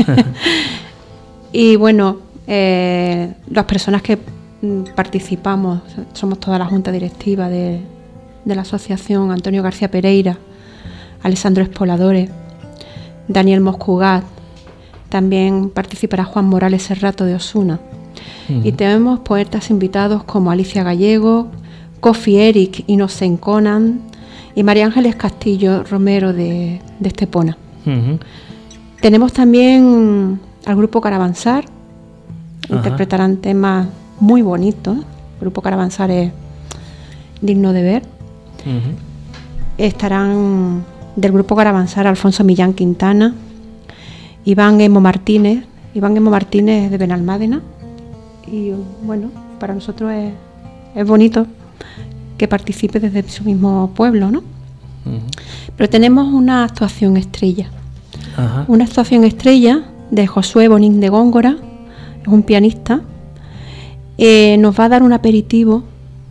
Y bueno, eh, las personas que participamos, somos toda la junta directiva de, de la asociación: Antonio García Pereira, Alessandro Espoladore, Daniel Moscugat, también participará Juan Morales Serrato de Osuna. Uh-huh. Y tenemos poetas invitados como Alicia Gallego, Kofi Eric, Innocent Conan y María Ángeles Castillo Romero de, de Estepona. Uh-huh. Tenemos también al grupo Caravansar, uh-huh. Interpretarán temas muy bonitos. El grupo Caravansar es digno de ver. Uh-huh. Estarán del grupo Caravansar Alfonso Millán Quintana, Iván Emo Martínez, Iván Emo Martínez de Benalmádena. Y bueno, para nosotros es, es bonito que participe desde su mismo pueblo, ¿no? Uh-huh. Pero tenemos una actuación estrella. Uh-huh. Una actuación estrella de Josué Bonín de Góngora es un pianista, eh, nos va a dar un aperitivo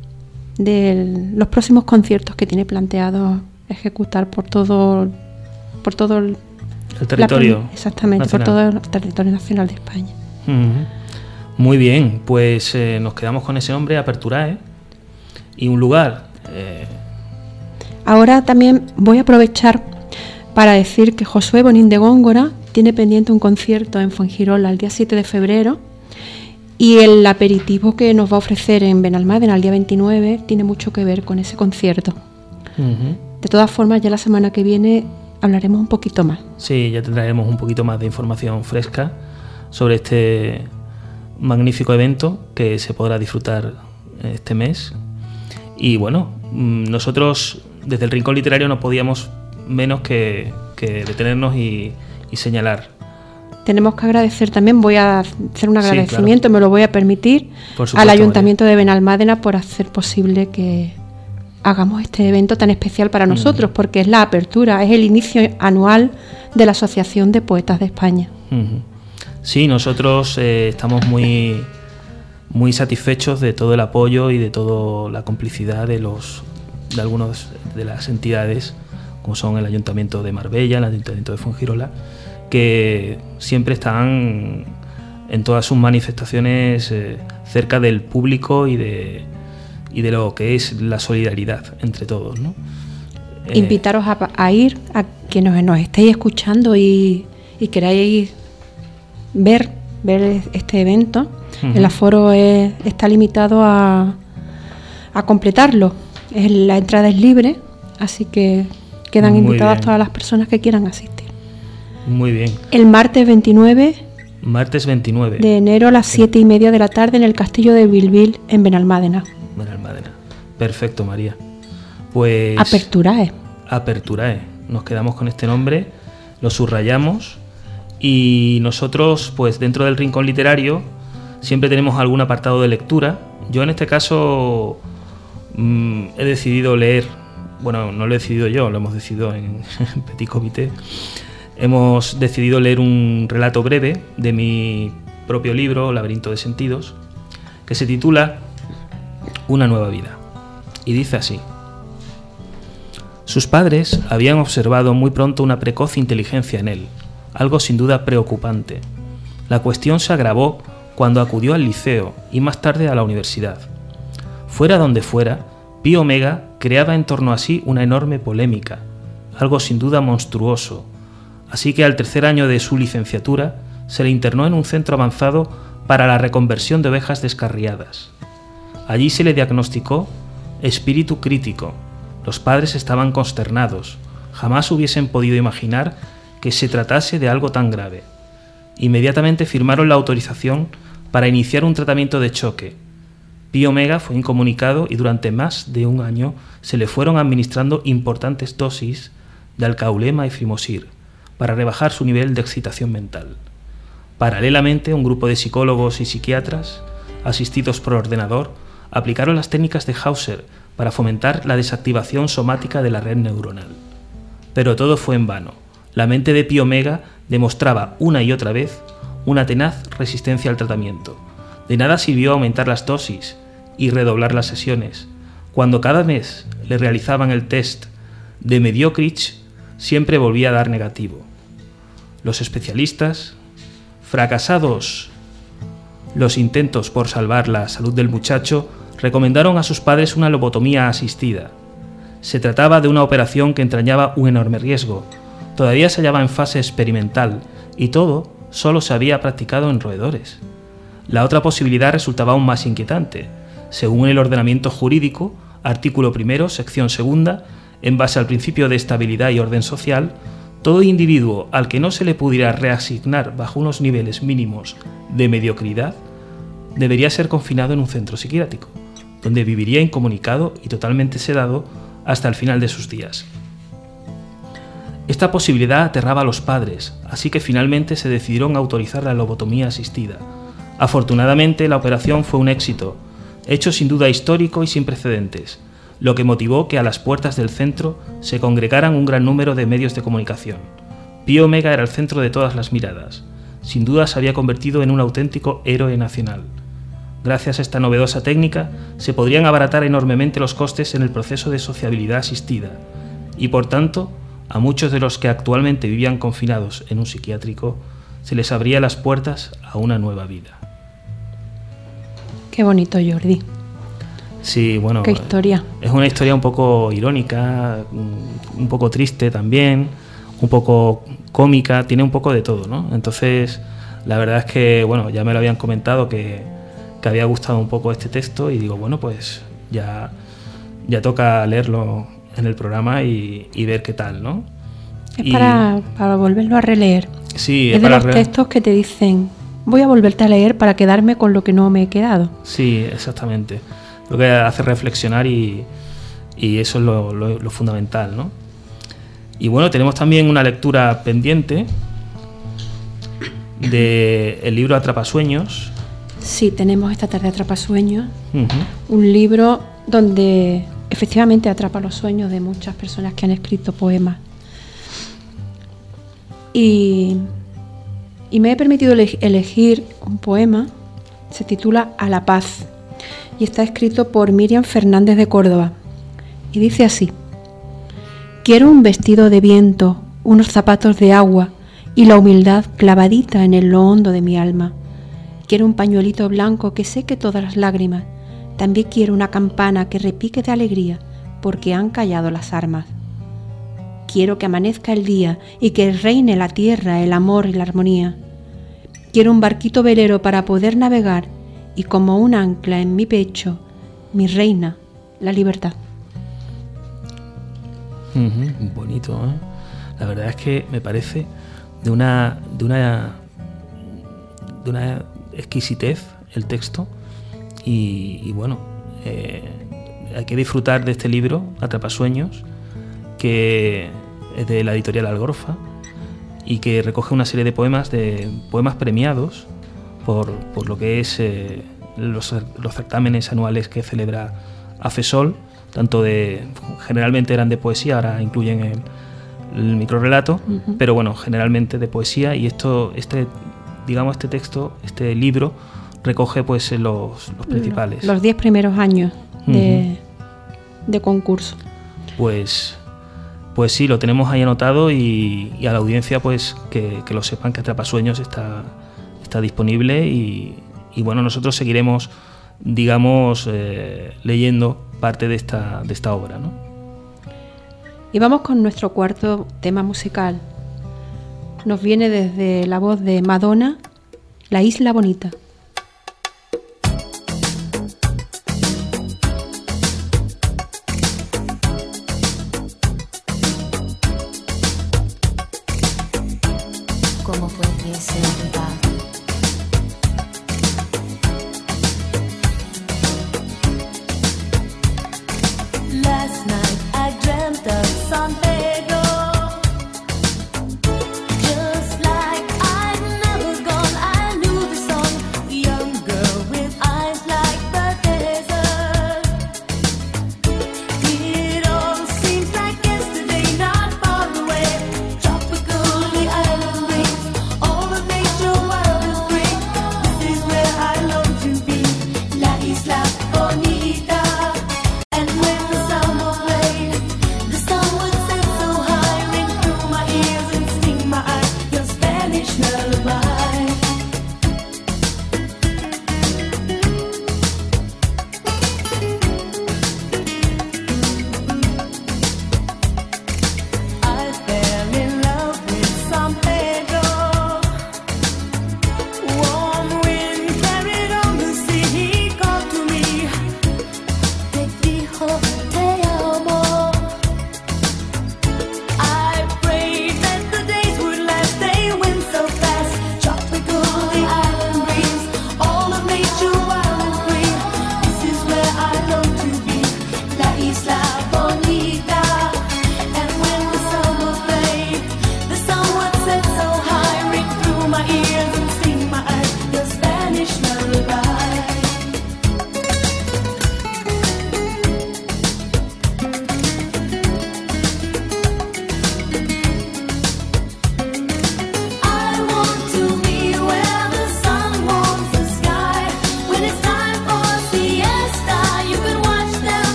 de los próximos conciertos que tiene planteado ejecutar por todo, por todo el, el territorio la, exactamente, nacional. Por todo el territorio nacional de España. Uh-huh. Muy bien, pues eh, nos quedamos con ese nombre, Aperturae, y un lugar. Eh... Ahora también voy a aprovechar para decir que Josué Bonín de Góngora tiene pendiente un concierto en Fuengirola el día siete de febrero, y el aperitivo que nos va a ofrecer en Benalmádena el día veintinueve tiene mucho que ver con ese concierto. Uh-huh. De todas formas, ya la semana que viene hablaremos un poquito más. Sí, ya tendremos un poquito más de información fresca sobre este magnífico evento que se podrá disfrutar este mes. Y bueno, nosotros desde el Rincón Literario no podíamos menos que, que detenernos y, y señalar. Tenemos que agradecer también, voy a hacer un agradecimiento, sí, claro. Me lo voy a permitir, supuesto, al Ayuntamiento María. de Benalmádena por hacer posible que hagamos este evento tan especial para nosotros, uh-huh. porque es la apertura, es el inicio anual de la Asociación de Poetas de España. Uh-huh. Sí, nosotros eh, estamos muy, muy satisfechos de todo el apoyo y de toda la complicidad de los de algunas de las entidades, como son el Ayuntamiento de Marbella, el Ayuntamiento de Fuengirola, que siempre están en todas sus manifestaciones eh, cerca del público y de, y de lo que es la solidaridad entre todos, ¿no? Eh, Invitaros a, a ir, a quienes nos estéis escuchando y, y queráis ver, ver este evento. Uh-huh. El aforo es, está limitado a, a completarlo. Es, la entrada es libre, así que quedan Muy invitadas bien. todas las personas que quieran asistir. Muy bien. El martes veintinueve, martes veintinueve de enero a las siete y media de la tarde en el Castillo de Bilbil, en Benalmádena. Benalmádena. Perfecto, María. Pues Aperturae. Aperturae. Nos quedamos con este nombre, lo subrayamos y nosotros, pues dentro del Rincón Literario, siempre tenemos algún apartado de lectura. Yo en este caso mmm, he decidido leer, bueno, no lo he decidido yo, lo hemos decidido en Petit Comité. Hemos decidido leer un relato breve de mi propio libro, Laberinto de Sentidos, que se titula Una nueva vida. Y dice así: sus padres habían observado muy pronto una precoz inteligencia en él, algo sin duda preocupante. La cuestión se agravó cuando acudió al liceo y más tarde a la universidad. Fuera donde fuera, Pi Omega creaba en torno a sí una enorme polémica, algo sin duda monstruoso. Así que al tercer año de su licenciatura se le internó en un centro avanzado para la reconversión de ovejas descarriadas. Allí se le diagnosticó espíritu crítico. Los padres estaban consternados. Jamás hubiesen podido imaginar que se tratase de algo tan grave. Inmediatamente firmaron la autorización para iniciar un tratamiento de choque. Pi Omega fue incomunicado y durante más de un año se le fueron administrando importantes dosis de alcaulema y frimosir para rebajar su nivel de excitación mental. Paralelamente, un grupo de psicólogos y psiquiatras, asistidos por ordenador, aplicaron las técnicas de Hauser para fomentar la desactivación somática de la red neuronal. Pero todo fue en vano. La mente de Pi Omega demostraba una y otra vez una tenaz resistencia al tratamiento. De nada sirvió aumentar las dosis y redoblar las sesiones. Cuando cada mes le realizaban el test de Mediocrich, siempre volvía a dar negativo. Los especialistas, fracasados los intentos por salvar la salud del muchacho, recomendaron a sus padres una lobotomía asistida. Se trataba de una operación que entrañaba un enorme riesgo. Todavía se hallaba en fase experimental y todo solo se había practicado en roedores. La otra posibilidad resultaba aún más inquietante. Según el ordenamiento jurídico, artículo primero, sección segunda, en base al principio de estabilidad y orden social, todo individuo al que no se le pudiera reasignar bajo unos niveles mínimos de mediocridad debería ser confinado en un centro psiquiátrico, donde viviría incomunicado y totalmente sedado hasta el final de sus días. Esta posibilidad aterraba a los padres, así que finalmente se decidieron a autorizar la lobotomía asistida. Afortunadamente, la operación fue un éxito, hecho sin duda histórico y sin precedentes, lo que motivó que a las puertas del centro se congregaran un gran número de medios de comunicación. Pi Omega era el centro de todas las miradas. sin duda se había convertido en un auténtico héroe nacional. Gracias a esta novedosa técnica se podrían abaratar enormemente los costes en el proceso de sociabilidad asistida y, por tanto, a muchos de los que actualmente vivían confinados en un psiquiátrico se les abría las puertas a una nueva vida. Qué bonito, Jordi. Sí, bueno, qué historia. Es una historia un poco irónica, un poco triste también, un poco cómica, tiene un poco de todo, ¿no? Entonces, la verdad es que, bueno, ya me lo habían comentado que, que había gustado un poco este texto y digo, bueno, pues ya, ya toca leerlo en el programa y, y ver qué tal, ¿no? Es y, para, para volverlo a releer. Sí, es, es de para los re... textos que te dicen, voy a volverte a leer para quedarme con lo que no me he quedado. Sí, exactamente. Lo que hace reflexionar y, y eso es lo, lo, lo fundamental, ¿no? Y bueno, tenemos también una lectura pendiente del libro Atrapasueños. Sí, tenemos esta tarde Atrapasueños, uh-huh. un libro donde efectivamente atrapa los sueños de muchas personas que han escrito poemas. Y, y me he permitido ele- elegir un poema, se titula A la paz, y está escrito por Miriam Fernández de Córdoba. Y dice así: quiero un vestido de viento, unos zapatos de agua y la humildad clavadita en el lo hondo de mi alma. Quiero un pañuelito blanco que seque todas las lágrimas. También quiero una campana que repique de alegría porque han callado las armas. Quiero que amanezca el día y que reine la tierra, el amor y la armonía. Quiero un barquito velero para poder navegar y como un ancla en mi pecho, mi reina, la libertad. Uh-huh, bonito, ¿eh? La verdad es que me parece de una de una de una exquisitez el texto y, y bueno, eh, hay que disfrutar de este libro Atrapasueños, que es de la editorial Algorfa y que recoge una serie de poemas de poemas premiados por, por lo que es eh, los, los certámenes anuales que celebra AFESOL, tanto de, generalmente eran de poesía, ahora incluyen el, el microrrelato, uh-huh. pero bueno, generalmente de poesía, y esto, este, digamos, este texto, este libro, recoge pues los, los principales. Los diez primeros años de, uh-huh. de concurso. Pues, pues sí, lo tenemos ahí anotado y, y a la audiencia pues que, que lo sepan que Atrapasueños está, está disponible y, y bueno, nosotros seguiremos, digamos, eh, leyendo parte de esta, de esta obra, ¿no? Y vamos con nuestro cuarto tema musical. Nos viene desde la voz de Madonna, La Isla Bonita. ¿Cómo puede ser verdad? Last night I dreamt of San Pedro, just like I'd never gone. I knew the song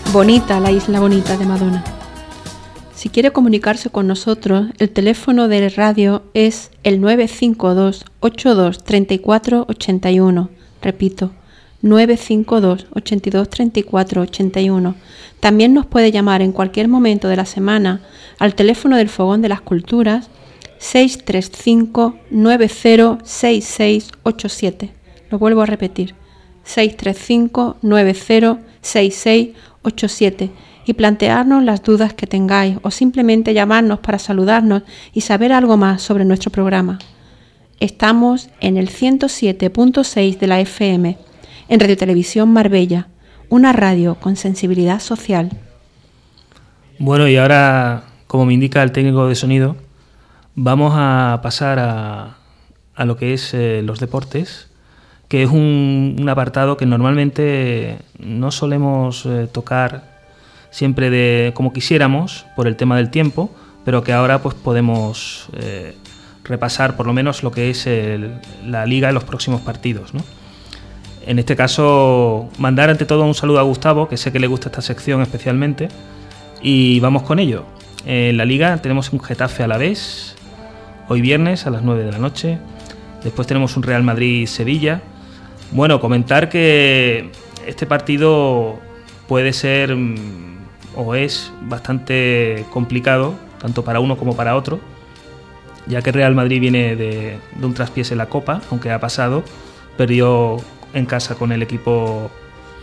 Bonita, la isla bonita de Madonna. Si quiere comunicarse con nosotros, el teléfono de radio es el nueve cinco dos, ocho dos, tres cuatro, ocho uno. Repito, nueve cinco dos, ocho dos, tres cuatro, ocho uno. También nos puede llamar en cualquier momento de la semana al teléfono del Fogón de las Culturas seis tres cinco, nueve cero, seis seis ocho siete. Lo vuelvo a repetir, seis tres cinco, nueve cero, seis seis ocho siete, y plantearnos las dudas que tengáis o simplemente llamarnos para saludarnos y saber algo más sobre nuestro programa. Estamos en el ciento siete punto seis de la F M, en Radio Televisión Marbella, una radio con sensibilidad social. Bueno, y ahora, como me indica el técnico de sonido, vamos a pasar a, a lo que es eh, los deportes, que es un, un apartado que normalmente no solemos eh, tocar siempre de como quisiéramos por el tema del tiempo, pero que ahora pues podemos eh, repasar por lo menos lo que es el, la liga en los próximos partidos, ¿no? En este caso, mandar ante todo un saludo a Gustavo, que sé que le gusta esta sección especialmente, y vamos con ello. En la liga tenemos un Getafe Alavés, hoy viernes a las nueve de la noche. Después tenemos un Real Madrid-Sevilla. Bueno, comentar que este partido puede ser o es bastante complicado, tanto para uno como para otro, ya que Real Madrid viene de, de un traspiés en la Copa, aunque ha pasado, perdió en casa con el equipo,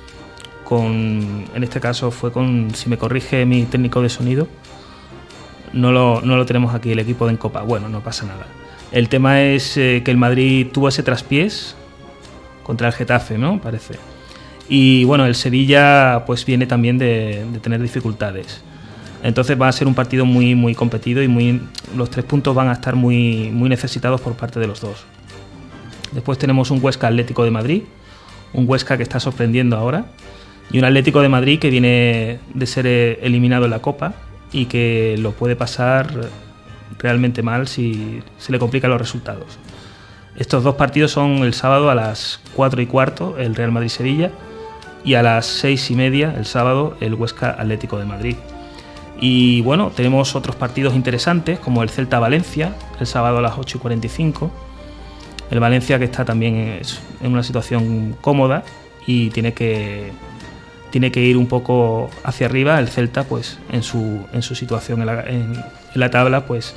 con en este caso fue con, si me corrige mi técnico de sonido, no lo, no lo tenemos aquí, el equipo de en Copa. Bueno, no pasa nada. El tema es eh, que el Madrid tuvo ese traspiés contra el Getafe, ¿no? Parece. Y bueno, el Sevilla pues viene también de, de tener dificultades. Entonces va a ser un partido muy muy competido y muy los tres puntos van a estar muy muy necesitados por parte de los dos. Después tenemos un Huesca Atlético de Madrid, un Huesca que está sorprendiendo ahora, y un Atlético de Madrid que viene de ser eliminado en la Copa y que lo puede pasar realmente mal si se le complican los resultados. Estos dos partidos son el sábado a las cuatro y cuarto, el Real Madrid-Sevilla, y a las seis y media el sábado el Huesca Atlético de Madrid. Y bueno, tenemos otros partidos interesantes como el Celta-Valencia, el sábado a las ocho y cuarenta y cinco. El Valencia que está también es en una situación cómoda y tiene que, tiene que ir un poco hacia arriba. El Celta pues en su, en su situación en la, en, en la tabla pues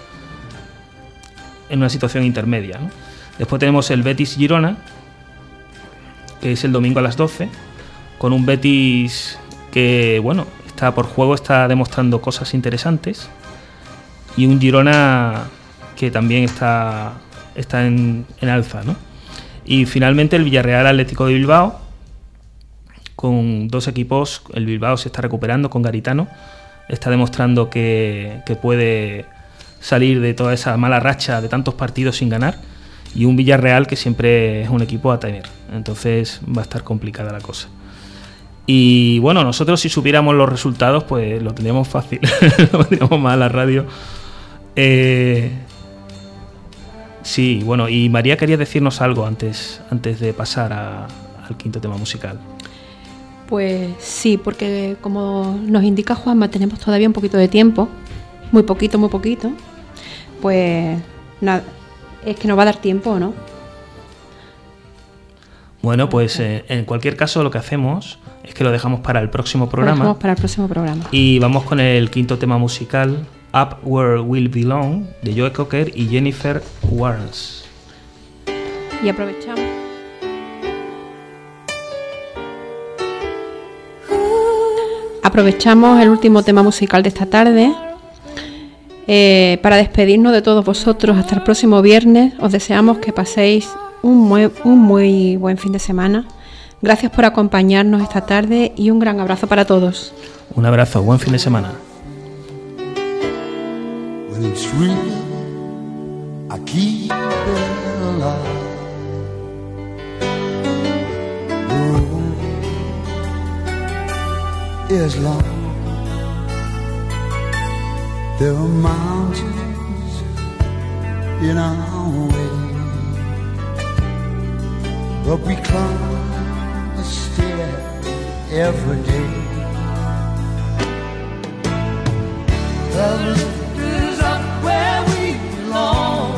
en una situación intermedia, ¿no? Después tenemos el Betis-Girona, que es el domingo a las doce, con un Betis que, bueno, está por juego, está demostrando cosas interesantes, y un Girona que también está, está en, en alza, ¿no? Y finalmente el Villarreal Atlético de Bilbao, con dos equipos. El Bilbao se está recuperando con Garitano, está demostrando que, que puede salir de toda esa mala racha de tantos partidos sin ganar, y un Villarreal que siempre es un equipo a tener, entonces va a estar complicada la cosa. Y bueno, nosotros si supiéramos los resultados pues lo tendríamos fácil, lo tendríamos más a la radio. Eh, sí, bueno, y María quería decirnos algo antes, antes de pasar a, al quinto tema musical. Pues sí, porque como nos indica Juanma, tenemos todavía un poquito de tiempo, muy poquito, muy poquito, pues nada, es que nos va a dar tiempo, ¿no? Bueno, pues eh, en cualquier caso lo que hacemos es que lo dejamos para el próximo programa. Lo dejamos para el próximo programa. Y vamos con el quinto tema musical, Up Where We'll Belong, de Joe Cocker y Jennifer Warnes. Y aprovechamos. Aprovechamos el último tema musical de esta tarde eh, para despedirnos de todos vosotros hasta el próximo viernes. Os deseamos que paséis un muy, un muy buen fin de semana. Gracias por acompañarnos esta tarde y un gran abrazo para todos. Un abrazo, buen fin de semana. When it's real, I keep it alive. The road is long. There are mountains in our way, but we climb a stair every day. The lift is up where we belong,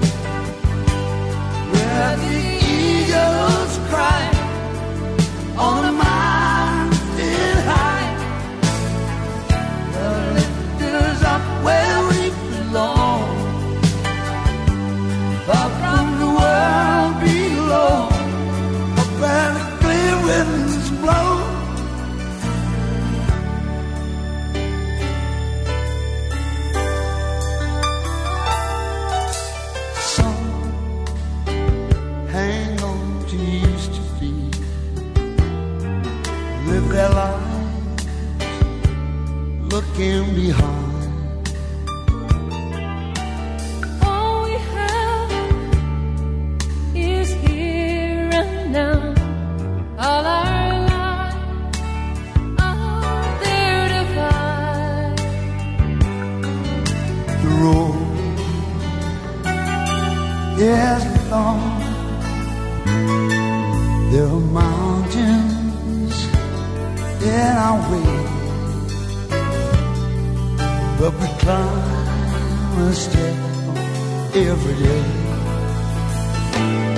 where the eagles cry on the mountain high. The lift is up where we belong, far from the world below, up where the clear winds blow. Some hang on to used to be, live their lives looking behind. All we have is here and now. All our lives are there to find. The road is long, there are mountains in our way, but we climb a step every day.